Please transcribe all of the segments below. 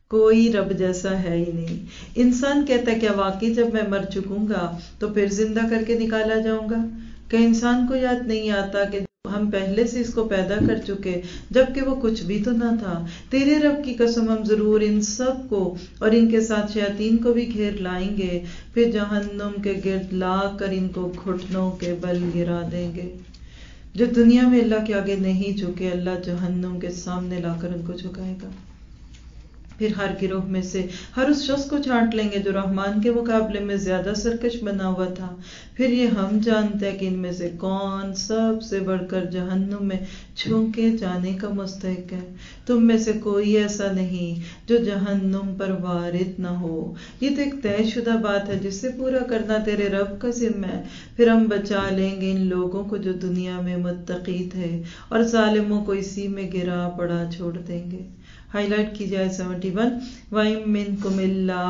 کوئی رب جیسا ہے ہی نہیں. انسان کہتا ہے کیا واقعی جب میں مر چکوں گا تو پھر زندہ کر کے نکالا جاؤں گا؟ کہ انسان کو یاد نہیں آتا کہ ہم پہلے سے اس کو پیدا کر چکے جبکہ وہ کچھ بھی تو نہ تھا. تیرے رب کی قسم ہم ضرور ان سب کو اور ان کے ساتھ شیاطین کو بھی گھیر لائیں گے، پھر جہنم کے گرد لا کر ان کو گھٹنوں کے بل گرا دیں گے. جو دنیا میں اللہ کے آگے نہیں جھکے، اللہ جہنم کے سامنے لا کر ان کو جھکائے گا. پھر ہر گروہ میں سے ہر اس شخص کو چھانٹ لیں گے جو رحمان کے مقابلے میں زیادہ سرکش بنا ہوا تھا. پھر یہ ہم جانتے ہیں کہ ان میں سے کون سب سے بڑھ کر جہنم میں چھونکے جانے کا مستحق ہے. تم میں سے کوئی ایسا نہیں جو جہنم پر وارد نہ ہو. یہ تو ایک طے شدہ بات ہے جس سے پورا کرنا تیرے رب کا ذمہ ہے. پھر ہم بچا لیں گے ان لوگوں کو جو دنیا میں متقی تھے اور ظالموں کو اسی میں گرا پڑا چھوڑ دیں گے. ہائی لائٹ کی جائے 71. وَإِن مِّنكُمْ إِلَّا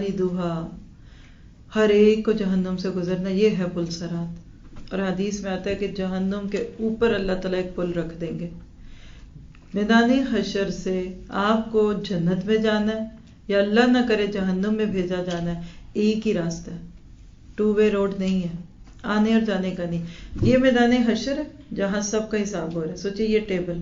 وَارِدُهَا، ہر ایک کو جہنم سے گزرنا. یہ ہے پل صراط. اور حدیث میں آتا ہے کہ جہنم کے اوپر اللہ تعالیٰ ایک پل رکھ دیں گے. میدان حشر سے آپ کو جنت میں جانا ہے یا اللہ نہ کرے جہنم میں بھیجا جانا ہے، ایک ہی راستہ ہے. 2 وے روڈ نہیں ہے، آنے اور جانے کا نہیں. یہ میدان حشر ہے جہاں سب کا حساب ہو رہا ہے. سوچئے یہ ٹیبل،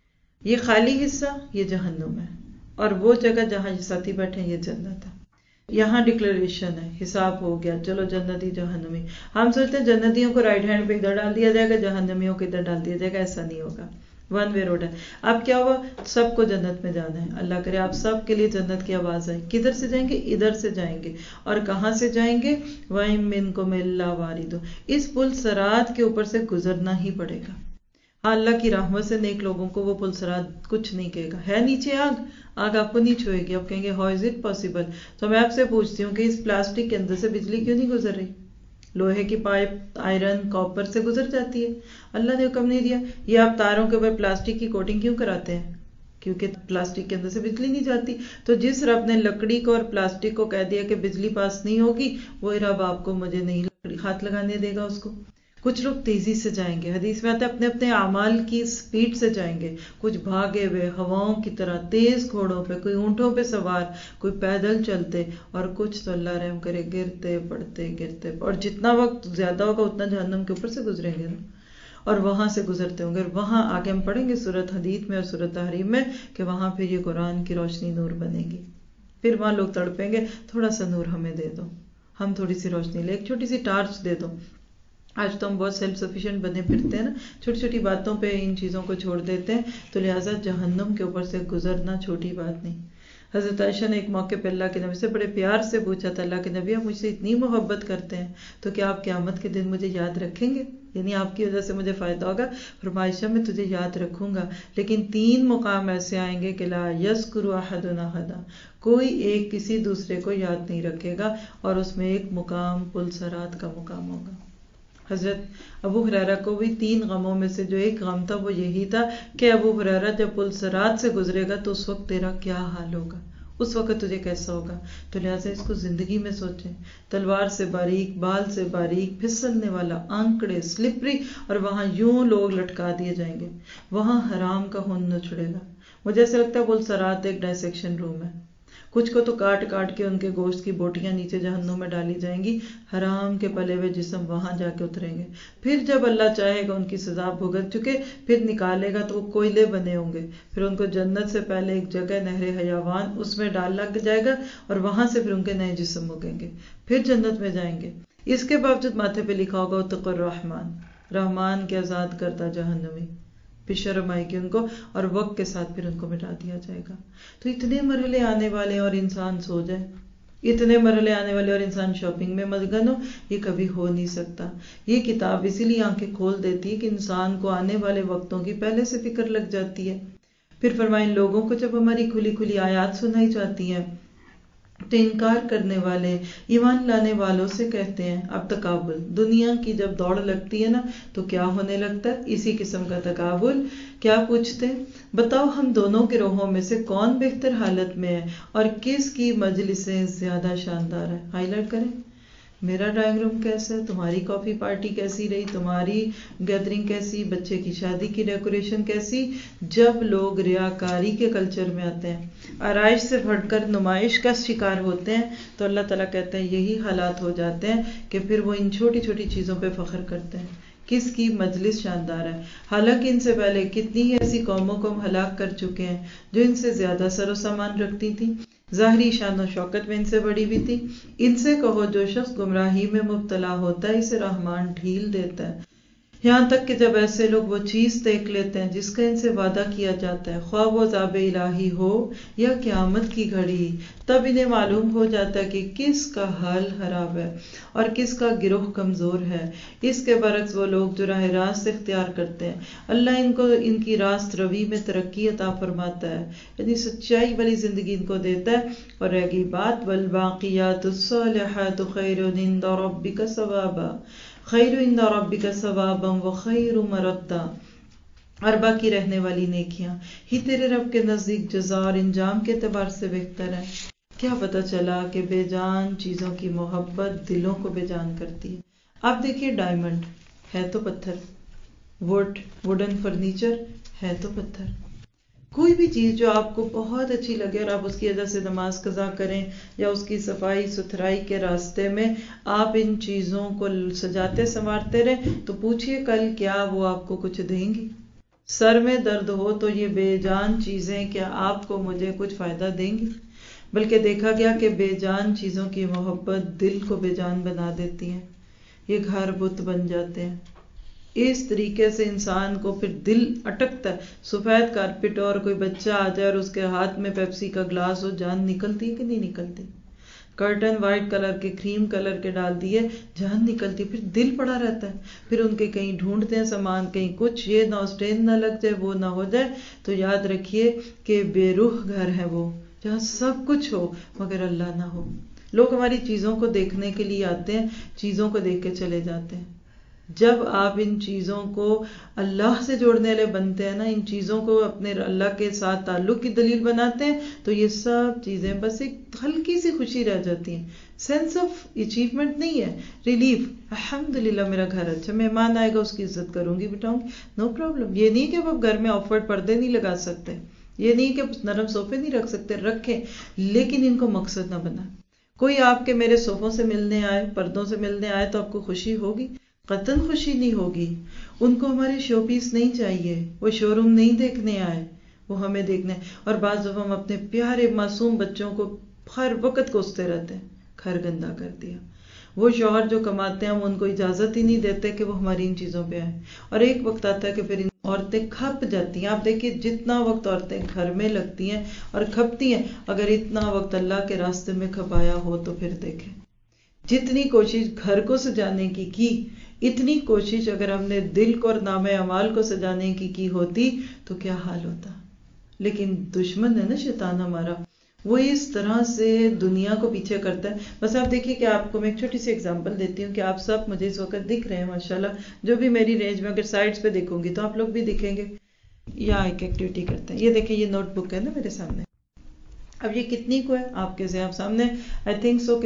یہ خالی حصہ یہ جہنم ہے، اور وہ جگہ جہاں یہ ساتھی بیٹھے ہیں یہ جنت ہے. یہاں ڈکلیریشن ہے، حساب ہو گیا، چلو جنتی جہنمی. ہم سوچتے ہیں جنتیوں کو رائٹ ہینڈ پہ ادھر ڈال دیا جائے گا، جہنمیوں کو ادھر ڈال دیا جائے گا. ایسا نہیں ہوگا، 1 وے روڈ ہے. اب کیا ہوا، سب کو جنت میں جانا ہے. اللہ کرے آپ سب کے لیے جنت کی آواز آئے. کدھر سے جائیں گے؟ ادھر سے جائیں گے. اور کہاں سے جائیں گے؟ وَإِن مِّنكُمْ إِلَّا وَارِدُهَا. اس پل صراط کے اوپر سے گزرنا ہی پڑے گا. اللہ کی رحمت سے نیک لوگوں کو وہ پل صراط کچھ نہیں کہے گا. ہے نیچے آگ، آگ آپ کو نہیں چھوئے گی. آپ کہیں گے ہاؤ از اٹ پاسبل. تو میں آپ سے پوچھتی ہوں کہ اس پلاسٹک کے اندر سے بجلی کیوں نہیں گزر رہی؟ لوہے کی پائپ آئرن کاپر سے گزر جاتی ہے. اللہ نے حکم نہیں دیا. یہ آپ تاروں کے اوپر پلاسٹک کی کوٹنگ کیوں کراتے ہیں؟ کیونکہ پلاسٹک کے اندر سے بجلی نہیں جاتی. تو جس رب نے لکڑی کو اور پلاسٹک کو کہہ دیا کہ بجلی پاس نہیں ہوگی، وہی رب آپ کو مجھے نہیں ہاتھ لگانے دے گا اس کو. کچھ لوگ تیزی سے جائیں گے، حدیث میں آتا ہے اپنے اپنے اعمال کی سپیڈ سے جائیں گے. کچھ بھاگے ہوئے ہواؤں کی طرح تیز گھوڑوں پہ، کوئی اونٹوں پہ سوار، کوئی پیدل چلتے، اور کچھ تو اللہ رحم کرے گرتے پڑتے. اور جتنا وقت زیادہ ہوگا اتنا جہنم کے اوپر سے گزریں گے نا، اور وہاں سے گزرتے ہوں گے. اور وہاں آگے ہم پڑھیں گے سورۃ حدید میں اور سورۃ تحریم میں کہ وہاں پھر یہ قرآن کی روشنی نور بنے گی. پھر وہاں لوگ تڑپیں گے، تھوڑا سا نور ہمیں دے دو، ہم تھوڑی سی روشنی لے، ایک چھوٹی سی ٹارچ دے دو. آج تو ہم بہت سیلف سفیشینٹ بنے پھرتے ہیں نا، چھوٹی چھوٹی باتوں پہ ان چیزوں کو چھوڑ دیتے ہیں. تو لہٰذا جہنم کے اوپر سے گزرنا چھوٹی بات نہیں. حضرت عائشہ نے ایک موقع پہ اللہ کے نبی سے بڑے پیار سے پوچھا تھا، اللہ کے نبی آپ مجھ سے اتنی محبت کرتے ہیں تو کیا آپ قیامت کے دن مجھے یاد رکھیں گے؟ یعنی آپ کی وجہ سے مجھے فائدہ ہوگا. فرمایا عائشہ میں تجھے یاد رکھوں گا، لیکن 3 مقام ایسے آئیں گے کہ لا یذکر احد احدا، کوئی ایک کسی دوسرے کو یاد نہیں رکھے گا. اور اس میں ایک مقام پل صراط کا مقام ہوگا. حضرت ابو ہریرہ کو بھی 3 غموں میں سے جو ایک غم تھا وہ یہی تھا کہ ابو ہریرہ جب پل صراط سے گزرے گا تو اس وقت تیرا کیا حال ہوگا، اس وقت تجھے کیسا ہوگا. تو لہٰذا اس کو زندگی میں سوچیں. تلوار سے باریک، بال سے باریک، پھسلنے والا، آنکڑے، سلپری، اور وہاں یوں لوگ لٹکا دیے جائیں گے. وہاں حرام کا خون اچھڑے گا. مجھے ایسا لگتا ہے پل صراط ایک ڈائسیکشن روم ہے. کچھ کو تو کاٹ کاٹ کے ان کے گوشت کی بوٹیاں نیچے جہنم میں ڈالی جائیں گی. حرام کے پلے ہوئے جسم وہاں جا کے اتریں گے. پھر جب اللہ چاہے گا ان کی سزا بھگت چکے، پھر نکالے گا تو وہ کوئلے بنے ہوں گے. پھر ان کو جنت سے پہلے ایک جگہ نہر حیوان، اس میں ڈال لگ جائے گا، اور وہاں سے پھر ان کے نئے جسم اگیں گے. پھر جنت میں جائیں گے. اس کے باوجود ماتھے پہ لکھا ہوگا اتق الرحمن، رحمان کے آزاد کردہ جہنمی. پھر شرم آئے گی ان کو، اور وقت کے ساتھ پھر ان کو مٹا دیا جائے گا. تو اتنے مرحلے آنے والے اور انسان سو جائے، اتنے مرحلے آنے والے اور انسان شاپنگ میں مشغول ہو، یہ کبھی ہو نہیں سکتا. یہ کتاب اسی لیے آنکھیں کھول دیتی ہے کہ انسان کو آنے والے وقتوں کی پہلے سے فکر لگ جاتی ہے. پھر فرمائیں لوگوں کو جب ہماری کھلی کھلی آیات سنائی جاتی ہیں تو انکار کرنے والے ایمان لانے والوں سے کہتے ہیں اب تقابل. دنیا کی جب دوڑ لگتی ہے نا تو کیا ہونے لگتا ہے؟ اسی قسم کا تقابل. کیا پوچھتے ہیں؟ بتاؤ ہم دونوں گروہوں میں سے کون بہتر حالت میں ہے اور کس کی مجلسیں زیادہ شاندار ہے. ہائی لائٹ کریں. میرا ڈرائنگ روم کیسا ہے، تمہاری کافی پارٹی کیسی رہی، تمہاری گیدرنگ کیسی، بچے کی شادی کی ڈیکوریشن کیسی. جب لوگ ریاکاری کے کلچر میں آتے ہیں آرائش سے بڑھ کر نمائش کا شکار ہوتے ہیں تو اللہ تعالیٰ کہتے ہیں یہی حالات ہو جاتے ہیں کہ پھر وہ ان چھوٹی چھوٹی چیزوں پہ فخر کرتے ہیں. کس کی مجلس شاندار ہے، حالانکہ ان سے پہلے کتنی ہی ایسی قوموں کو ہم ہلاک کر چکے ہیں جو ان سے زیادہ سر و سامان رکھتی تھیں، ظاہری شان و شوکت میں ان سے بڑی بھی تھی. ان سے کہو جو شخص گمراہی میں مبتلا ہوتا ہے اسے رحمان ڈھیل دیتا ہے، یہاں تک کہ جب ایسے لوگ وہ چیز دیکھ لیتے ہیں جس کا ان سے وعدہ کیا جاتا ہے، خواہ وہ عذاب الہی ہو یا قیامت کی گھڑی، تب انہیں معلوم ہو جاتا ہے کہ کس کا حال خراب ہے اور کس کا گروہ کمزور ہے. اس کے برعکس وہ لوگ جو راہ راست اختیار کرتے ہیں، اللہ ان کو ان کی راست روی میں ترقی عطا فرماتا ہے، یعنی سچائی والی زندگی ان کو دیتا ہے. اور رہ گئی بات والباقیات الصالحات خیر عند ربک ثوابا خیر عند ربک ثوابا وخیر مردا، اور باقی رہنے والی نیکیاں ہی تیرے رب کے نزدیک جزا اور انجام کے اعتبار سے بہتر ہے. کیا پتا چلا کہ بے جان چیزوں کی محبت دلوں کو بے جان کرتی ہے. آپ دیکھیے ڈائمنڈ ہے تو پتھر، ووڈن فرنیچر ہے تو پتھر. کوئی بھی چیز جو آپ کو بہت اچھی لگے اور آپ اس کی وجہ سے نماز قضا کریں یا اس کی صفائی ستھرائی کے راستے میں آپ ان چیزوں کو سجاتے سنوارتے رہیں تو پوچھئے کل کیا وہ آپ کو کچھ دیں گی؟ سر میں درد ہو تو یہ بے جان چیزیں کیا آپ کو مجھے کچھ فائدہ دیں گی؟ بلکہ دیکھا گیا کہ بے جان چیزوں کی محبت دل کو بے جان بنا دیتی ہے، یہ گھر بت بن جاتے ہیں. اس طریقے سے انسان کو پھر دل اٹکتا ہے. سفید کارپٹ اور کوئی بچہ آ جائے اور اس کے ہاتھ میں پیپسی کا گلاس ہو، جان نکلتی ہے کہ نہیں نکلتی؟ کرٹن وائٹ کلر کے کریم کلر کے ڈال دیے، جان نکلتی. پھر دل پڑا رہتا ہے، پھر ان کے کہیں ڈھونڈتے ہیں سامان، کہیں کچھ یہ نہ اسٹین نہ لگ جائے، وہ نہ ہو جائے. تو یاد رکھیے کہ بے روح گھر ہے وہ جہاں سب کچھ ہو مگر اللہ نہ ہو. لوگ ہماری چیزوں کو دیکھنے کے لیے آتے ہیں، چیزوں کو دیکھ کے چلے جاتے ہیں. جب آپ ان چیزوں کو اللہ سے جوڑنے والے بنتے ہیں نا، ان چیزوں کو اپنے اللہ کے ساتھ تعلق کی دلیل بناتے ہیں، تو یہ سب چیزیں بس ایک ہلکی سی خوشی رہ جاتی ہیں. سینس آف اچیومنٹ نہیں ہے، ریلیف. الحمدللہ میرا گھر اچھا، مہمان آئے گا اس کی عزت کروں گی، بٹھاؤں گی، نو پرابلم. یہ نہیں کہ آپ گھر میں آفرڈ پردے نہیں لگا سکتے، یہ نہیں کہ نرم صوفے نہیں رکھ سکتے، رکھیں، لیکن ان کو مقصد نہ بنائیں. کوئی آپ کے میرے صوفوں سے ملنے آئے، پردوں سے ملنے آئے تو آپ کو خوشی ہوگی؟ قطعاً خوشی نہیں ہوگی. ان کو ہمارے شو پیس نہیں چاہیے، وہ شو روم نہیں دیکھنے آئے، وہ ہمیں دیکھنے. اور بعض دفعہ ہم اپنے پیارے معصوم بچوں کو ہر وقت کوستے رہتے ہیں، گھر گندا کر دیا. وہ شوہر جو کماتے ہیں ہم ان کو اجازت ہی نہیں دیتے کہ وہ ہماری ان چیزوں پہ آئیں. اور ایک وقت آتا ہے کہ پھر عورتیں کھپ جاتی ہیں. آپ دیکھیے جتنا وقت عورتیں گھر میں لگتی ہیں اور کھپتی ہیں، اگر اتنا وقت اللہ کے راستے میں کھپایا ہو تو پھر دیکھیں. جتنی کوشش گھر کو سجانے کی اتنی کوشش اگر ہم نے دل کو اور نام اعمال کو سجانے کی ہوتی تو کیا حال ہوتا. لیکن دشمن ہے نا شیطان ہمارا، وہ اس طرح سے دنیا کو پیچھے کرتا ہے. بس آپ دیکھیے کہ آپ کو میں ایک چھوٹی سی اگزامپل دیتی ہوں کہ آپ سب مجھے اس وقت دکھ رہے ہیں ماشاءاللہ، جو بھی میری رینج میں، اگر سائڈز پہ دیکھوں گی تو آپ لوگ بھی دکھیں گے. یا ایک ایکٹیویٹی کرتے ہیں، یہ دیکھیں یہ نوٹ بک ہے نا میرے سامنے. اب یہ کتنی کو ہے آپ کے سے آپ سامنے؟ I think so کہ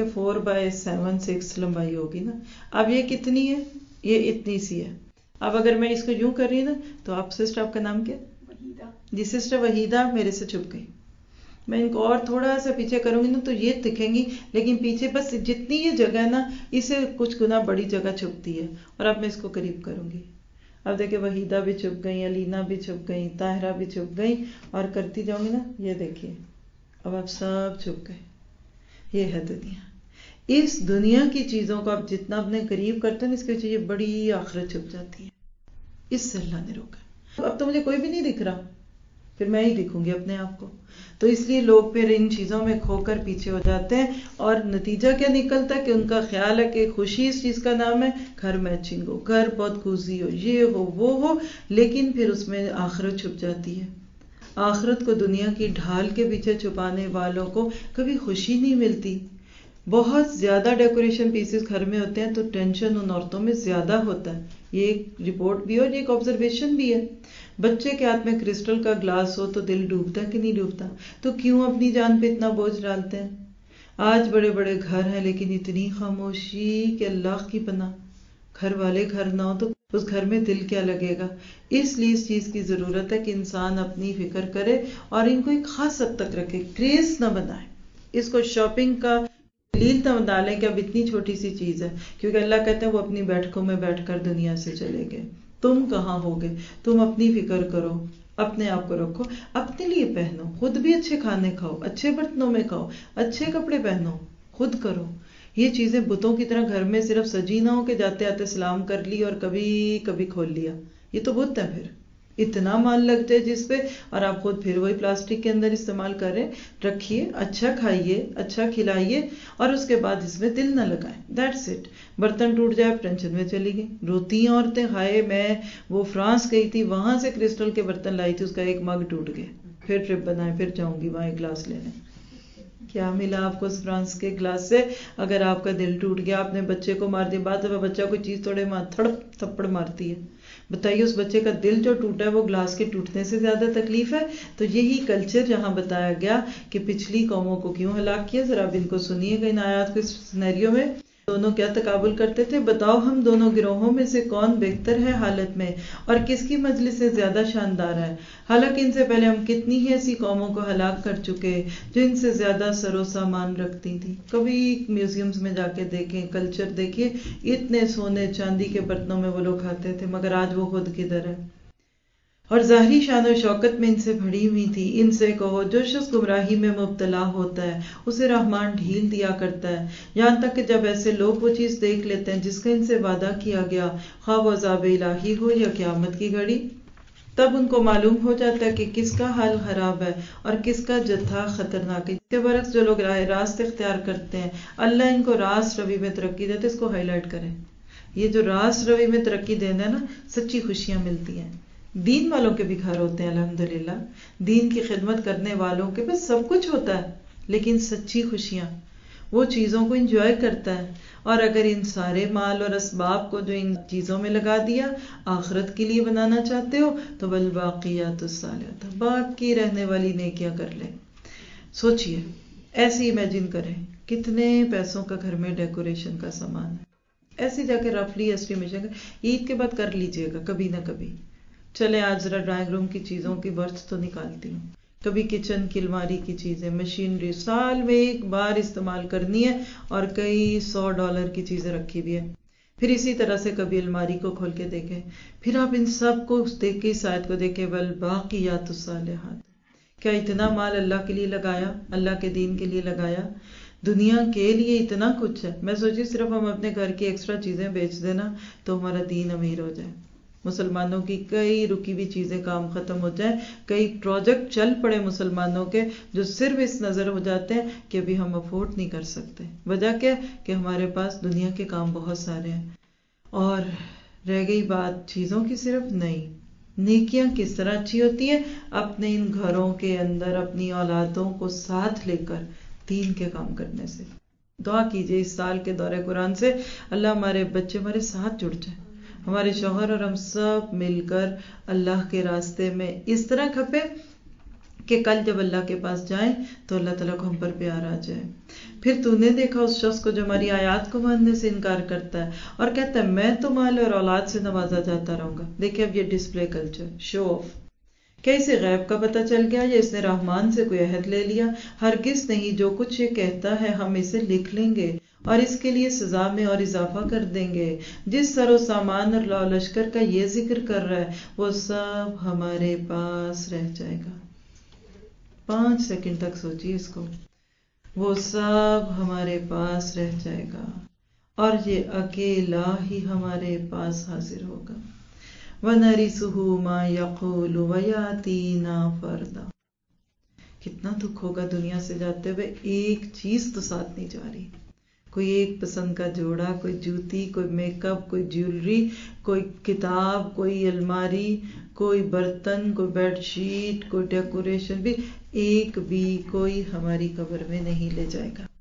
4x7 لمبائی ہوگی نا. اب یہ کتنی ہے؟ یہ اتنی سی ہے. اب اگر میں اس کو یوں کر رہی ہوں نا تو آپ سسٹر، آپ کا نام کیا؟ وحیدہ. جی سسٹر وحیدہ میرے سے چھپ گئی. میں ان کو اور تھوڑا سا پیچھے کروں گی نا تو یہ دکھیں گی، لیکن پیچھے بس جتنی یہ جگہ ہے نا اسے کچھ گنا بڑی جگہ چھپتی ہے. اور اب میں اس کو قریب کروں گی. اب دیکھیں وحیدہ بھی چھپ گئی، علینا بھی چھپ گئی، طاہرہ بھی چھپ گئی، اور کرتی جاؤں گی نا. یہ دیکھیے اب آپ سب چھپ گئے. یہ ہے دنیا. اس دنیا کی چیزوں کو آپ جتنا اپنے قریب کرتے ہیں اس کے پیچھے یہ بڑی آخرت چھپ جاتی ہے. اس سے اللہ نے روکا. اب تو مجھے کوئی بھی نہیں دکھ رہا، پھر میں ہی دکھوں گی اپنے آپ کو. تو اس لیے لوگ پھر ان چیزوں میں کھو کر پیچھے ہو جاتے ہیں، اور نتیجہ کیا نکلتا ہے کہ ان کا خیال ہے کہ خوشی اس چیز کا نام ہے گھر میچنگ ہو، گھر بہت کوزی ہو، یہ ہو وہ ہو، لیکن پھر اس میں آخرت چھپ جاتی ہے. آخرت کو دنیا کی ڈھال کے پیچھے چھپانے والوں کو کبھی خوشی نہیں ملتی. بہت زیادہ ڈیکوریشن پیسز گھر میں ہوتے ہیں تو ٹینشن ان عورتوں میں زیادہ ہوتا ہے. یہ ایک رپورٹ بھی ہے اور یہ ایک آبزرویشن بھی ہے. بچے کے ہاتھ میں کرسٹل کا گلاس ہو تو دل ڈوبتا کہ نہیں ڈوبتا؟ تو کیوں اپنی جان پہ اتنا بوجھ ڈالتے ہیں؟ آج بڑے بڑے گھر ہیں لیکن اتنی خاموشی کہ اللہ کی پناہ. گھر والے گھر نہ ہو تو اس گھر میں دل کیا لگے گا. اس لیے اس چیز کی ضرورت ہے کہ انسان اپنی فکر کرے اور ان کو ایک خاص حد تک رکھے، کریز نہ بنائے، اس کو شاپنگ کا دلیل نہ ڈالیں کہ اب اتنی چھوٹی سی چیز ہے، کیونکہ اللہ کہتے ہیں وہ اپنی بیٹھکوں میں بیٹھ کر دنیا سے چلے گئے. تم کہاں ہوگے؟ تم اپنی فکر کرو، اپنے آپ کو رکھو، اپنے لیے پہنو، خود بھی اچھے کھانے کھاؤ، اچھے برتنوں میں کھاؤ، اچھے کپڑے پہنو، خود کرو. یہ چیزیں بتوں کی طرح گھر میں صرف سجی نہ ہو کہ جاتے آتے سلام کر لی اور کبھی کبھی کھول لیا. یہ تو بت ہے، پھر اتنا مال لگ جائے جس پہ، اور آپ خود پھر وہی پلاسٹک کے اندر استعمال کریں. رکھیے، اچھا کھائیے، اچھا کھلائیے، اور اس کے بعد اس میں دل نہ لگائیں. That's it. برتن ٹوٹ جائے ٹینشن میں چلی گئی، روتی ہیں عورتیں، ہائے میں وہ فرانس گئی تھی وہاں سے کرسٹل کے برتن لائی تھی، اس کا ایک مگ ٹوٹ گیا، پھر ٹرپ بنائے، پھر جاؤں گی وہاں ایک گلاس لینے. کیا ملا آپ کو اس فرانس کے گلاس سے؟ اگر آپ کا دل ٹوٹ گیا، آپ نے بچے کو مار دیا. بعد میں بچہ کوئی چیز توڑے تھپڑ مارتی ہے. بتائیے اس بچے کا دل جو ٹوٹا ہے وہ گلاس کے ٹوٹنے سے زیادہ تکلیف ہے. تو یہی کلچر جہاں بتایا گیا کہ پچھلی قوموں کو کیوں ہلاک کیا، ذرا اب ان کو سنیے گا ان آیات کے سینیریو میں. دونوں کیا تقابل کرتے تھے؟ بتاؤ ہم دونوں گروہوں میں سے کون بہتر ہے حالت میں، اور کس کی مجلس سے زیادہ شاندار ہے. حالانکہ ان سے پہلے ہم کتنی ہی ایسی قوموں کو ہلاک کر چکے جو ان سے زیادہ سر و سامان رکھتی تھی. کبھی میوزیمز میں جا کے دیکھیں، کلچر دیکھیے، اتنے سونے چاندی کے برتنوں میں وہ لوگ کھاتے تھے، مگر آج وہ خود کدھر ہے. اور ظاہری شان و شوکت میں ان سے بھری ہوئی تھی. ان سے کہو جو شخص گمراہی میں مبتلا ہوتا ہے اسے رحمان ڈھیل دیا کرتا ہے، یہاں تک کہ جب ایسے لوگ وہ چیز دیکھ لیتے ہیں جس کا ان سے وعدہ کیا گیا، خواہ وہ عذاب الہی ہو یا قیامت کی گھڑی، تب ان کو معلوم ہو جاتا ہے کہ کس کا حال خراب ہے اور کس کا جتھا خطرناک ہے. اس کے برعکس جو لوگ راہ راست اختیار کرتے ہیں، اللہ ان کو راست روی میں ترقی دیتے. اس کو ہائی لائٹ کریں. یہ جو راست روی میں ترقی دینا ہے نا، سچی خوشیاں ملتی ہیں. دین والوں کے بھی گھر ہوتے ہیں الحمدللہ، دین کی خدمت کرنے والوں کے پاس سب کچھ ہوتا ہے، لیکن سچی خوشیاں، وہ چیزوں کو انجوائے کرتا ہے. اور اگر ان سارے مال اور اسباب کو جو ان چیزوں میں لگا دیا آخرت کے لیے بنانا چاہتے ہو تو والباقیات الصالحات، باقی رہنے والی نیکیاں کر لیں. سوچئے، ایسے امیجن کریں کتنے پیسوں کا گھر میں ڈیکوریشن کا سامان ہے. ایسے جا کے رفلی ایسٹیمیشن عید کے بعد کر لیجئے گا کبھی نہ کبھی. چلے آج ذرا ڈرائنگ روم کی چیزوں کی برتھ تو نکالتی ہوں، کبھی کچن کی الماری کی چیزیں، مشینری سال میں ایک بار استعمال کرنی ہے اور کئی $100 کی چیزیں رکھی بھی ہیں. پھر اسی طرح سے کبھی الماری کو کھول کے دیکھیں. پھر آپ ان سب کو دیکھ کے اس آیت کو دیکھیں، والباقیات الصالحات. کیا اتنا مال اللہ کے لیے لگایا، اللہ کے دین کے لیے لگایا، دنیا کے لیے اتنا کچھ ہے. میں سوچی صرف ہم اپنے گھر کی ایکسٹرا چیزیں بیچ دینا تو ہمارا دین امیر ہو جائے. مسلمانوں کی کئی رکی ہوئی چیزیں کام ختم ہو جائیں، کئی پروجیکٹ چل پڑے مسلمانوں کے جو صرف اس نظر ہو جاتے ہیں کہ ابھی ہم افورڈ نہیں کر سکتے. وجہ کیا کہ ہمارے پاس دنیا کے کام بہت سارے ہیں. اور رہ گئی بات چیزوں کی، صرف نہیں، نیکیاں کس طرح اچھی ہوتی ہیں؟ اپنے ان گھروں کے اندر اپنی اولادوں کو ساتھ لے کر دین کے کام کرنے سے. دعا کیجئے اس سال کے دورہ قرآن سے اللہ ہمارے بچے ہمارے ساتھ جڑ جائیں، ہمارے شوہر اور ہم سب مل کر اللہ کے راستے میں اس طرح کھپے کہ کل جب اللہ کے پاس جائیں تو اللہ تعالیٰ کو ہم پر پیار آ جائے. پھر تو نے دیکھا اس شخص کو جو ہماری آیات کو ماننے سے انکار کرتا ہے اور کہتا ہے میں تو مال اور اولاد سے نوازا جاتا رہوں گا. دیکھیں اب یہ ڈسپلے کلچر، شو آف. کیا اسے غیب کا پتہ چل گیا یا اس نے رحمان سے کوئی عہد لے لیا؟ ہرگز نہیں، جو کچھ یہ کہتا ہے ہم اسے لکھ لیں گے اور اس کے لیے سزا میں اور اضافہ کر دیں گے. جس سر و سامان اور لو لشکر کا یہ ذکر کر رہا ہے وہ سب ہمارے پاس رہ جائے گا. 5 سیکنڈ تک سوچیے اس کو. وہ سب ہمارے پاس رہ جائے گا اور یہ اکیلا ہی ہمارے پاس حاضر ہوگا. وَنَرِثُهُ مَا يَقُولُ وَيَأْتِينَا فَرْدًا. کتنا دکھ ہوگا دنیا سے جاتے ہوئے ایک چیز تو ساتھ نہیں جا رہی. کوئی ایک پسند کا جوڑا، کوئی جوتی، کوئی میک اپ، کوئی جیولری، کوئی کتاب، کوئی الماری، کوئی برتن، کوئی بیڈ شیٹ، کوئی ڈیکوریشن، بھی ایک بھی کوئی ہماری قبر میں نہیں لے جائے گا.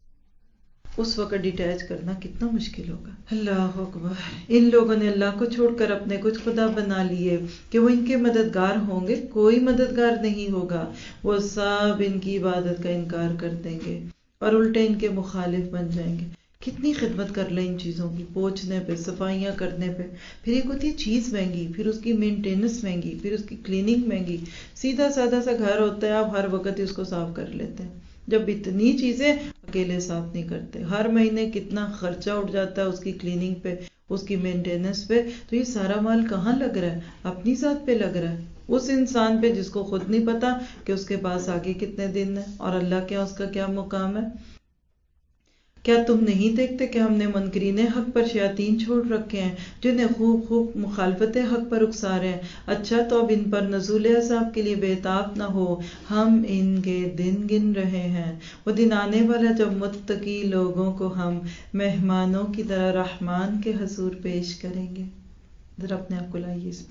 اس وقت ڈیٹیچ کرنا کتنا مشکل ہوگا. اللہ اکبر. ان لوگوں نے اللہ کو چھوڑ کر اپنے کچھ خدا بنا لیے کہ وہ ان کے مددگار ہوں گے. کوئی مددگار نہیں ہوگا. وہ سب ان کی عبادت کا انکار کر دیں گے اور الٹے ان کے مخالف بن جائیں گے. کتنی خدمت کر لیں ان چیزوں کی، پوچھنے پہ، صفائیاں کرنے پہ. پھر ایک ہوتی ہے چیز مہنگی، پھر اس کی مینٹیننس مہنگی، پھر اس کی کلیننگ مہنگی. سیدھا سادہ سا گھر ہوتا ہے، آپ ہر وقت اس کو صاف کر لیتے ہیں. جب اتنی چیزیں اکیلے صاف نہیں کرتے، ہر مہینے کتنا خرچہ اٹھ جاتا ہے اس کی کلیننگ پہ، اس کی مینٹیننس پہ. تو یہ سارا مال کہاں لگ رہا ہے؟ اپنی ذات پہ لگ رہا ہے، اس انسان پہ جس کو خود نہیں پتا کہ اس کے پاس آگے کتنے دن ہیں اور اللہ کے اس کا کیا مقام ہے. کیا تم نہیں دیکھتے کہ ہم نے منکرین حق پر شیاطین چھوڑ رکھے ہیں جنہیں خوب خوب مخالفت حق پر اکسارے ہیں. اچھا تو اب ان پر نزول عذاب کے لیے بےتاب نہ ہو، ہم ان کے دن گن رہے ہیں. وہ دن آنے والا جب متقی لوگوں کو ہم مہمانوں کی طرح رحمان کے حضور پیش کریں گے. ذرا اپنے آپ کو لائیے اس پہ.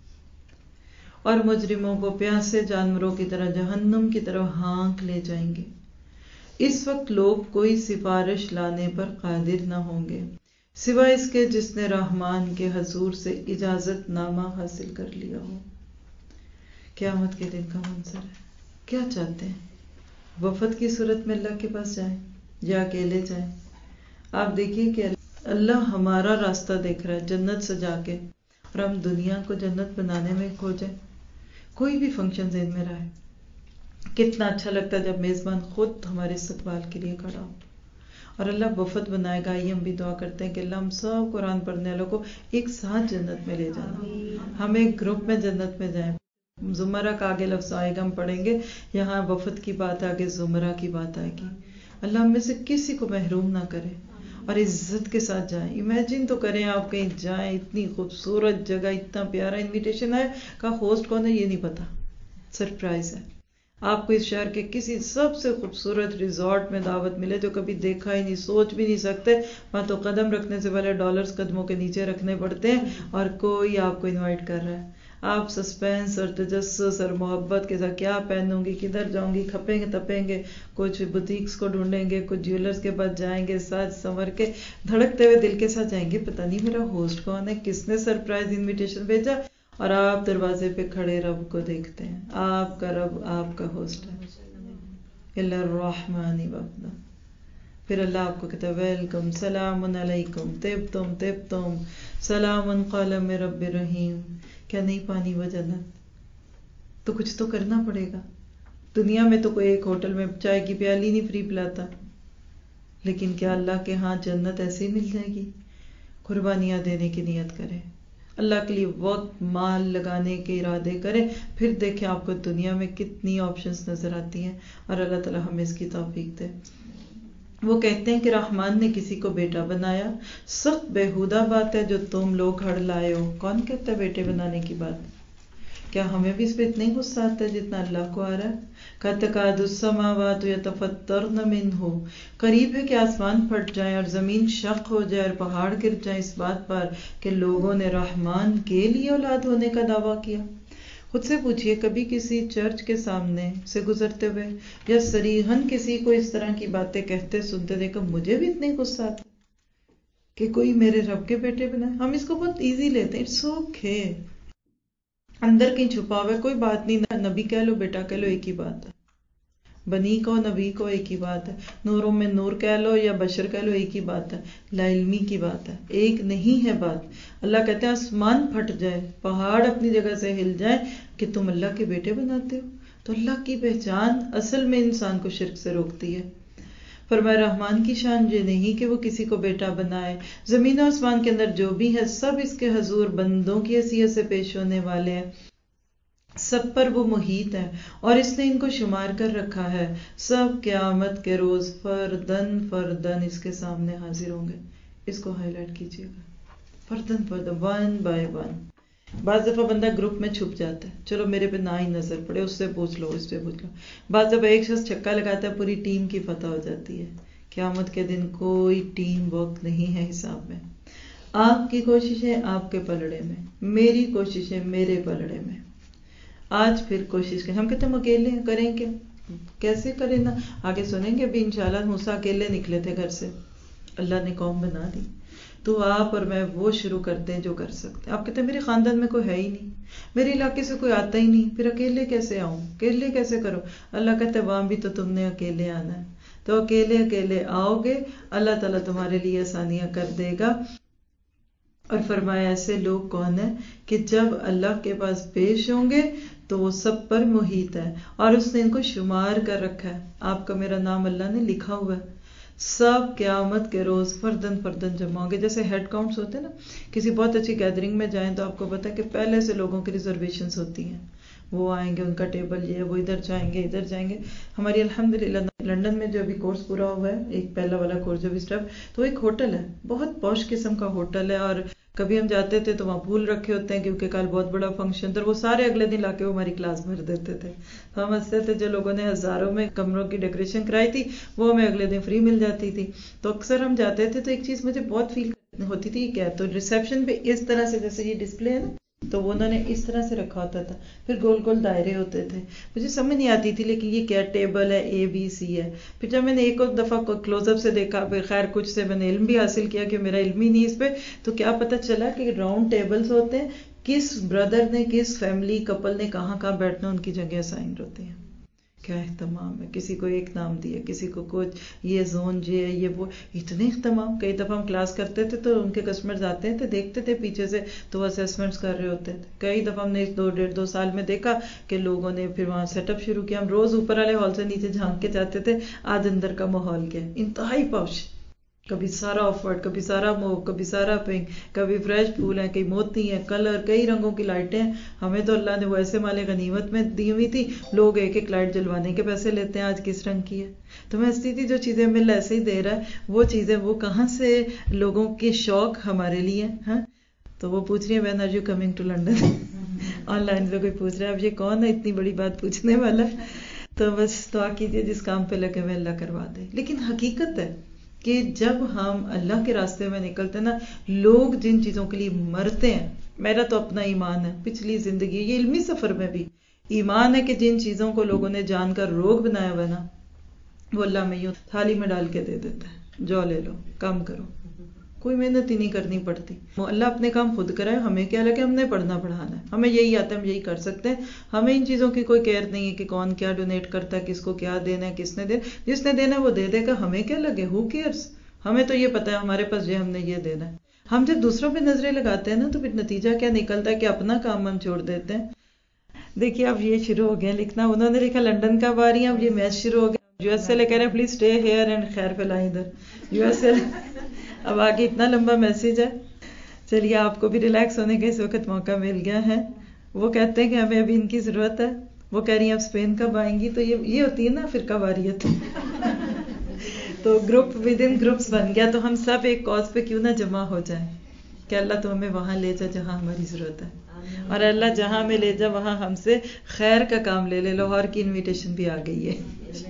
اور مجرموں کو پیاسے جانوروں کی طرح جہنم کی طرف ہانک لے جائیں گے. اس وقت لوگ کوئی سفارش لانے پر قادر نہ ہوں گے سوائے اس کے جس نے رحمان کے حضور سے اجازت نامہ حاصل کر لیا ہو. قیامت کے دن کا منظر ہے. کیا چاہتے ہیں؟ وفد کی صورت میں اللہ کے پاس جائیں یا اکیلے جائیں؟ آپ دیکھیے کہ اللہ ہمارا راستہ دیکھ رہا ہے جنت سجا کے، اور ہم دنیا کو جنت بنانے میں کھو جائیں. کوئی بھی فنکشن ذہن میں رہے، کتنا اچھا لگتا ہے جب میزبان خود ہمارے استقبال کے لیے کھڑا ہو. اور اللہ وفد بنائے گا. یہ ہم بھی دعا کرتے ہیں کہ اللہ ہم سب قرآن پڑھنے والوں کو ایک ساتھ جنت میں لے جانا، ہم ایک گروپ میں جنت میں جائیں. زمرہ کا آگے لفظ آئے گا، ہم پڑھیں گے، یہاں وفد کی بات آگے زمرہ کی بات آئے گی. اللہ ہم میں سے کسی کو محروم نہ کرے اور عزت کے ساتھ جائیں. امیجن تو کریں آپ کہیں جائیں، اتنی خوبصورت جگہ، اتنا پیارا انویٹیشن ہے، کا ہوسٹ کون ہے یہ نہیں پتا، سرپرائز ہے. آپ کو اس شہر کے کسی سب سے خوبصورت ریزورٹ میں دعوت ملے جو کبھی دیکھا ہی نہیں، سوچ بھی نہیں سکتے، وہاں تو قدم رکھنے سے پہلے ڈالرز قدموں کے نیچے رکھنے پڑتے ہیں، اور کوئی آپ کو انوائٹ کر رہا ہے. آپ سسپینس اور تجسس اور محبت کے ساتھ کیا پہنوں گی، کدھر جاؤں گی، کھپیں گے تپیں گے، کچھ بوتیکس کو ڈھونڈیں گے، کچھ جیولرز کے پاس جائیں گے، ساتھ سنور کے دھڑکتے ہوئے دل کے ساتھ جائیں گے. پتہ نہیں میرا ہوسٹ کون ہے، کس نے سرپرائز انویٹیشن بھیجا. اور آپ دروازے پہ کھڑے رب کو دیکھتے ہیں، آپ کا رب آپ کا ہوسٹ ہے، اللہ الرحمن وفدا. پھر اللہ آپ کو کہتا ہے ویلکم، سلام علیکم، طبتم سلام قال من رب رحیم. کیا نہیں پانی وہ جنت؟ تو کچھ تو کرنا پڑے گا. دنیا میں تو کوئی ایک ہوٹل میں چائے کی پیالی نہیں فری پلاتا، لیکن کیا اللہ کے ہاں جنت ایسے ہی مل جائے گی؟ قربانیاں دینے کی نیت کریں، اللہ کے لیے وقت مال لگانے کے ارادے کریں، پھر دیکھیں آپ کو دنیا میں کتنی آپشنز نظر آتی ہیں. اور اللہ تعالیٰ ہمیں اس کی توفیق دے. وہ کہتے ہیں کہ رحمان نے کسی کو بیٹا بنایا، سخت بےہودہ بات ہے جو تم لوگ ہڑ لائے ہو. کون کہتا ہے بیٹے بنانے کی بات؟ کیا ہمیں بھی اس پہ اتنا ہی غصہ آتا ہے جتنا اللہ کو آ رہا ہے؟ تکاد السماوات یتفطرن منہ، قریب ہے کہ آسمان پھٹ جائیں اور زمین شق ہو جائے اور پہاڑ گر جائیں اس بات پر کہ لوگوں نے رحمان کے لیے اولاد ہونے کا دعویٰ کیا. خود سے پوچھئے کبھی کسی چرچ کے سامنے سے گزرتے ہوئے یا صریحاً کسی کو اس طرح کی باتیں کہتے سنتے دیکھا مجھے بھی اتنے غصہ آتا کہ کوئی میرے رب کے بیٹے بنائے. ہم اس کو بہت ایزی لیتے ہیں، اٹس اوکے، اندر کہیں چھپا ہوا ہے، کوئی بات نہیں، نبی کہہ لو بیٹا کہہ لو ایک ہی بات ہے، بنی کو نبی کو ایک ہی بات ہے، نوروں میں نور کہہ لو یا بشر کہہ لو ایک ہی بات ہے، لا علمی کی بات ہے، ایک نہیں ہے بات. اللہ کہتے ہیں آسمان پھٹ جائے، پہاڑ اپنی جگہ سے ہل جائیں کہ تم اللہ کے بیٹے بناتے ہو. تو اللہ کی پہچان اصل میں انسان کو شرک سے روکتی ہے. فرمایا رحمان کی شان یہ نہیں کہ وہ کسی کو بیٹا بنائے، زمین و آسمان کے اندر جو بھی ہے سب اس کے حضور بندوں کی حیثیت سے پیش ہونے والے ہیں، سب پر وہ محیط ہے اور اس نے ان کو شمار کر رکھا ہے. سب قیامت کے روز فردن فردن اس کے سامنے حاضر ہوں گے. اس کو ہائی لائٹ کیجیے گا، فردن فردن، ون بائی ون. بعض دفعہ بندہ گروپ میں چھپ جاتا ہے، چلو میرے پہ نہ ہی نظر پڑے، اس سے پوچھ لو، اس پہ پوچھ لو. بعض دفعہ ایک شخص چھکا لگاتا ہے، پوری ٹیم کی فتح ہو جاتی ہے. قیامت کے دن کوئی ٹیم ورک نہیں ہے حساب میں. آپ کی کوششیں آپ کے پلڑے میں، میری کوششیں میرے پلڑے میں. آج پھر کوشش کریں. ہم کہتے ہیں ہم اکیلے کریں کیا؟ کیسے کریں نا؟ آگے سنیں گے بھی انشاءاللہ. موسیٰ اکیلے نکلے تھے گھر سے، اللہ نے قوم بنا دی. تو آپ اور میں وہ شروع کرتے ہیں جو کر سکتے ہیں. آپ کہتے ہیں میرے خاندان میں کوئی ہے ہی نہیں، میرے علاقے سے کوئی آتا ہی نہیں، پھر اکیلے کیسے آؤں، اکیلے کیسے کرو؟ اللہ کہتے ہیں وہاں بھی تو تم نے اکیلے آنا ہے. تو اکیلے اکیلے آؤ گے، اللہ تعالیٰ تمہارے لیے آسانیاں کر دے گا. اور فرمایا ایسے لوگ کون ہیں کہ جب اللہ کے پاس پیش ہوں گے تو وہ سب پر محیط ہے، اور اس نے ان کو شمار کر رکھا ہے. آپ کا میرا نام اللہ نے لکھا ہوا ہے. سب قیامت کے روز فردن فردن جمع ہوں گے. جیسے ہیڈ کاؤنٹس ہوتے ہیں نا، کسی بہت اچھی گیدرنگ میں جائیں تو آپ کو پتا ہے کہ پہلے سے لوگوں کی ریزرویشنز ہوتی ہیں، وہ آئیں گے، ان کا ٹیبل یہ ہے، وہ ادھر جائیں گے ادھر جائیں گے. ہماری الحمدللہ لنڈن میں جو ابھی کورس پورا ہوا ہے، ایک پہلا والا کورس جو بھی اسٹیپ، تو ایک ہوٹل ہے، بہت پوش قسم کا ہوٹل ہے. اور کبھی ہم جاتے تھے تو وہاں پھول رکھے ہوتے ہیں کیونکہ کل بہت بڑا فنکشن تھا، وہ سارے اگلے دن لا کے وہ ہماری کلاس بھر دیتے تھے. تو ہم ہنستے تھے جو لوگوں نے ہزاروں میں کمروں کی ڈیکوریشن کرائی تھی وہ ہمیں اگلے دن فری مل جاتی تھی. تو اکثر ہم جاتے تھے تو ایک چیز مجھے بہت فیل ہوتی تھی، کیا تو ریسیپشن پہ اس طرح سے جیسے یہ ڈسپلے ہے نا، تو وہ انہوں نے اس طرح سے رکھا ہوتا تھا، پھر گول گول دائرے ہوتے تھے. مجھے سمجھ نہیں آتی تھی لیکن یہ کیا ٹیبل ہے، اے بی سی ہے. پھر جب میں نے ایک اور دفعہ کلوز اپ سے دیکھا، پھر خیر کچھ سے میں نے علم بھی حاصل کیا کہ میرا علم ہی نہیں اس پہ، تو کیا پتہ چلا کہ راؤنڈ ٹیبلز ہوتے ہیں، کس بردر نے، کس فیملی کپل نے کہاں کہاں بیٹھنا، ان کی جگہ اسائنڈ ہوتے ہیں. کیا اہتمام ہے، کسی کو ایک نام دیا، کسی کو کچھ، یہ زون یہ ہے، یہ وہ، اتنے اہتمام. کئی دفعہ ہم کلاس کرتے تھے تو ان کے کسٹمرز آتے تھے، دیکھتے تھے پیچھے سے تو وہ اسیسمنٹس کر رہے ہوتے تھے. کئی دفعہ ہم نے 2.5 سال میں دیکھا کہ لوگوں نے پھر وہاں سیٹ اپ شروع کیا. ہم روز اوپر والے ہال سے نیچے جھانک کے جاتے تھے آج اندر کا ماحول کیا، انتہائی پوش، کبھی سارا آف ورڈ، کبھی سارا موو، کبھی سارا پنک، کبھی فریش پھول ہیں، کئی موتی ہیں، کلر، کئی رنگوں کی لائٹیں ہیں. ہمیں تو اللہ نے وہ ایسے مالے غنیمت میں دی ہوئی تھی، لوگ ایک ایک لائٹ جلوانے کے پیسے لیتے ہیں آج کس رنگ کی ہے. تو میں ہنستی تھی جو چیزیں مل ایسے ہی دے رہا ہے، وہ چیزیں وہ کہاں سے لوگوں کے شوق ہمارے لیے ہیں. تو وہ پوچھ رہی ہے when are you coming to London, online پہ کوئی پوچھ رہا ہے اب یہ کون ہے اتنی بڑی بات پوچھنے والا. تو بس دعا کیجیے جس کام پہ لگے ہوئے اللہ کروا دے. لیکن حقیقت ہے کہ جب ہم اللہ کے راستے میں نکلتے ہیں نا، لوگ جن چیزوں کے لیے مرتے ہیں، میرا تو اپنا ایمان ہے، پچھلی زندگی یہ علمی سفر میں بھی ایمان ہے کہ جن چیزوں کو لوگوں نے جان کر روگ بنایا ہوا نا، وہ اللہ میں یوں تھالی میں ڈال کے دے دیتا ہے، جو لے لو، کام کرو، کوئی محنت ہی نہیں کرنی پڑتی. اللہ اپنے کام خود کرائے، ہمیں کیا لگے، ہم نے پڑھنا پڑھانا ہے، ہمیں یہی آتا ہے، ہم یہی کر سکتے ہیں. ہمیں ان چیزوں کی کوئی کیئر نہیں ہے کہ کون کیا ڈونیٹ کرتا ہے، کس کو کیا دینا ہے، کس نے دینا، جس نے دینا ہے وہ دے دے گا، ہمیں کیا لگے، ہو کیئرس. ہمیں تو یہ پتا ہے ہمارے پاس یہ، ہم نے یہ دینا ہے. ہم جب دوسروں پہ نظریں لگاتے ہیں نا تو پھر نتیجہ کیا نکلتا ہے کہ اپنا کام ہم چھوڑ دیتے ہیں. دیکھیے اب یہ شروع ہو گیا لکھنا، انہوں نے لکھا لنڈن کا باری، اب یہ میچ شروع ہو گیا. یو ایس ایل کہہ رہے ہیں پلیز اسٹے ہیئر اینڈ خیر پھیلائیں ادھر. یو ایس ایل اب آگے اتنا لمبا میسج ہے. چلیے آپ کو بھی ریلیکس ہونے کا اس وقت موقع مل گیا ہے. وہ کہتے ہیں کہ ہمیں ابھی ان کی ضرورت ہے. وہ کہہ رہی ہیں اب اسپین کب آئیں گی، تو یہ ہوتی ہے نا فرقہ واریت. تو گروپ ود ان گروپس بن گیا. تو ہم سب ایک کاز پہ کیوں نہ جمع ہو جائیں کہ اللہ تو ہمیں وہاں لے جا جہاں ہماری ضرورت ہے، اور اللہ جہاں ہمیں لے جا وہاں ہم سے خیر کا کام لے لے. لاہور کی انویٹیشن بھی آ گئی ہے،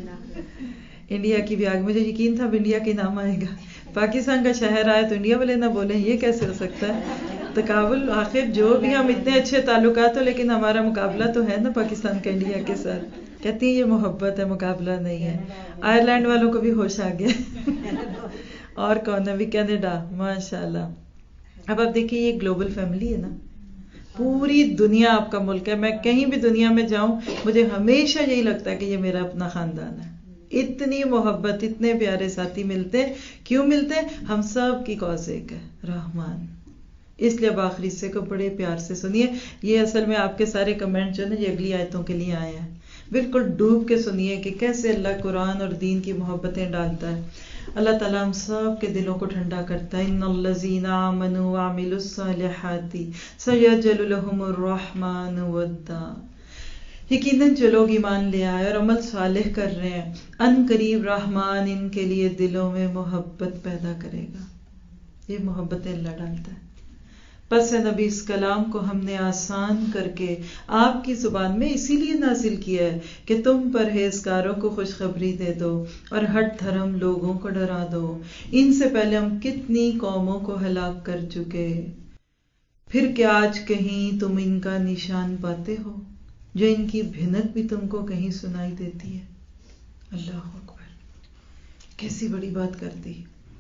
انڈیا کی بھی آ گئی. مجھے یقین تھا اب انڈیا کے نام آئے گا. پاکستان کا شہر آئے تو انڈیا والے نہ بولیں، یہ کیسے ہو سکتا ہے. تقابل، آخر جو بھی ہم اتنے اچھے تعلقات ہو لیکن ہمارا مقابلہ تو ہے نا پاکستان کا انڈیا کے ساتھ. کہتی ہیں یہ محبت ہے، مقابلہ نہیں ہے. آئرلینڈ والوں کو بھی ہوش آ گیا. اور کون ہے بھی، کینیڈا، ماشاءاللہ. اب آپ دیکھیے یہ گلوبل فیملی ہے نا، پوری دنیا آپ کا ملک ہے. میں کہیں بھی دنیا میں جاؤں مجھے ہمیشہ یہی لگتا ہے کہ یہ میرا اپنا خاندان ہے. اتنی محبت، اتنے پیارے ساتھی ملتے ہیں. کیوں ملتے ہیں؟ ہم سب کی کاز ایک ہے، رحمان. اس لیے اب آخری حصے کو بڑے پیار سے سنیے. یہ اصل میں آپ کے سارے کمنٹ جو نا یہ اگلی آیتوں کے لیے آئے ہیں. بالکل ڈوب کے سنیے کہ کیسے اللہ قرآن اور دین کی محبتیں ڈالتا ہے. اللہ تعالیٰ ہم سب کے دلوں کو ٹھنڈا کرتا ہے. ان الذین آمنوا وعملوا الصالحات سیجعل لهم الرحمن ودا. یقیناً جو لوگ ایمان لے آئے اور عمل صالح کر رہے ہیں، ان قریب رحمان ان کے لیے دلوں میں محبت پیدا کرے گا. یہ محبت اللہ ڈالتا ہے. پس نبی اس کلام کو ہم نے آسان کر کے آپ کی زبان میں اسی لیے نازل کیا ہے کہ تم پرہیزگاروں کو خوشخبری دے دو اور ہٹ دھرم لوگوں کو ڈرا دو. ان سے پہلے ہم کتنی قوموں کو ہلاک کر چکے، پھر کیا آج کہیں تم ان کا نشان پاتے ہو، جو ان کی بھنک بھی تم کو کہیں سنائی دیتی ہے. اللہ اکبر، کیسی بڑی بات کر دی.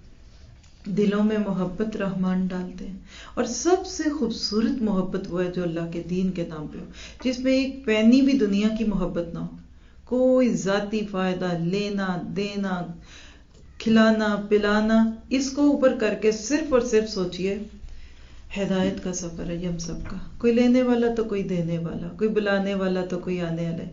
دلوں میں محبت رحمان ڈالتے ہیں. اور سب سے خوبصورت محبت وہ ہے جو اللہ کے دین کے نام پہ ہو، جس میں ایک پینی بھی دنیا کی محبت نہ ہو. کوئی ذاتی فائدہ لینا دینا کھلانا پلانا اس کو اوپر کر کے صرف اور صرف سوچئے ہدایت کا سفر ہے یہ ہم سب کا. کوئی لینے والا تو کوئی دینے والا, کوئی بلانے والا تو کوئی آنے والا.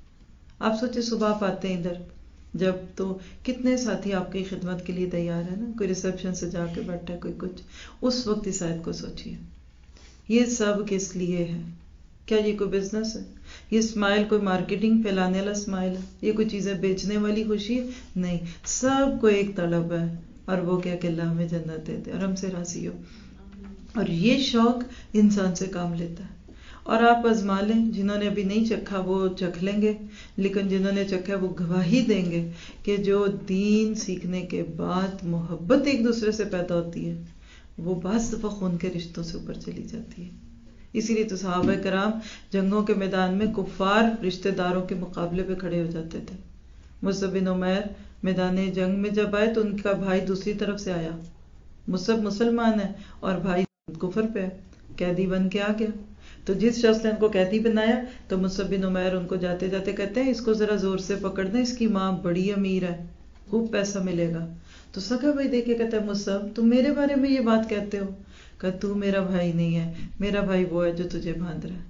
آپ سوچے صبح آپ آتے ہیں ادھر جب تو کتنے ساتھی آپ کی خدمت کے لیے تیار ہے نا, کوئی ریسیپشن سے جا کے بیٹھا ہے, کوئی کچھ. اس وقت اس آیت کو سوچیے یہ سب کس لیے ہے. کیا یہ کوئی بزنس ہے؟ یہ اسمائل کوئی مارکیٹنگ پھیلانے والا اسمائل ہے؟ یہ کوئی چیزیں بیچنے والی خوشی ہے؟ نہیں, سب کو ایک طلب ہے اور وہ کیا کہ اللہ ہمیں جنت دے دے اور ہم سے راضی ہو. اور یہ شوق انسان سے کام لیتا ہے. اور آپ آزما لیں, جنہوں نے ابھی نہیں چکھا وہ چکھ لیں گے, لیکن جنہوں نے چکھا وہ گواہی دیں گے کہ جو دین سیکھنے کے بعد محبت ایک دوسرے سے پیدا ہوتی ہے وہ بعض دفعہ خون کے رشتوں سے اوپر چلی جاتی ہے. اسی لیے تو صحابہ کرام جنگوں کے میدان میں کفار رشتہ داروں کے مقابلے پہ کھڑے ہو جاتے تھے. مصعب بن عمیر میدان جنگ میں جب آئے تو ان کا بھائی دوسری طرف سے آیا. مصعب مسلمان ہے اور بھائی کفر پہ قیدی بن کے آ گیا. تو جس شخص نے ان کو قیدی بنایا تو مصعب بن عمیر ان کو جاتے جاتے کہتے ہیں اس کو ذرا زور سے پکڑ دیں, اس کی ماں بڑی امیر ہے, خوب پیسہ ملے گا. تو سگا بھائی دیکھ کے کہتا ہے مصعب تم میرے بارے میں یہ بات کہتے ہو؟ کہ تو میرا بھائی نہیں ہے, میرا بھائی وہ ہے جو تجھے باندھ رہا ہے.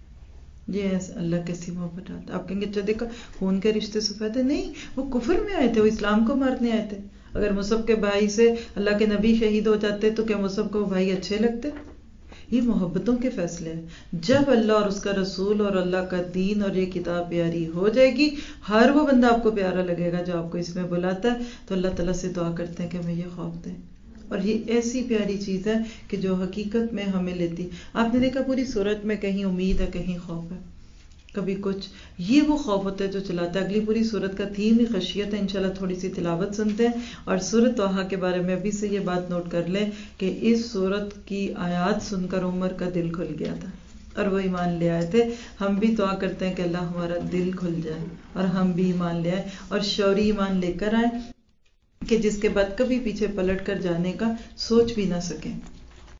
یہ اللہ کیسی محبت آتا. آپ کہیں گے اچھا دیکھا خون کے رشتے سفید ہے, نہیں وہ کفر میں آئے تھے, وہ اسلام کو مارنے آئے تھے. اگر مصعب کے بھائی سے اللہ کے نبی شہید ہو جاتے تو کیا مصعب کو بھائی اچھے لگتے؟ یہ محبتوں کے فیصلے ہیں. جب اللہ اور اس کا رسول اور اللہ کا دین اور یہ کتاب پیاری ہو جائے گی, ہر وہ بندہ آپ کو پیارا لگے گا جو آپ کو اس میں بلاتا ہے. تو اللہ تعالیٰ سے دعا کرتے ہیں کہ ہمیں یہ خوف دیں. اور یہ ایسی پیاری چیز ہے کہ جو حقیقت میں ہمیں لیتی. آپ نے دیکھا پوری صورت میں کہیں امید ہے کہیں خوف ہے, کبھی کچھ. یہ وہ خوف ہوتا ہے جو چلاتا ہے. اگلی پوری صورت کا تھیم ہی خشیت ہے. انشاءاللہ تھوڑی سی تلاوت سنتے ہیں. اور سورۃ طٰہٰ کے بارے میں ابھی سے یہ بات نوٹ کر لیں کہ اس سورت کی آیات سن کر عمر کا دل کھل گیا تھا اور وہ ایمان لے آئے تھے. ہم بھی دعا کرتے ہیں کہ اللہ ہمارا دل کھل جائے اور ہم بھی ایمان لے آئیں اور شعوری ایمان لے کر آئیں کہ جس کے بعد کبھی پیچھے پلٹ کر جانے کا سوچ بھی نہ سکیں.